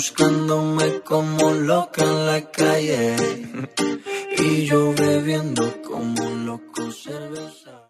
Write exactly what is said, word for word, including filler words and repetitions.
buscándome como loca en la calle y yo bebiendo como loco cerveza.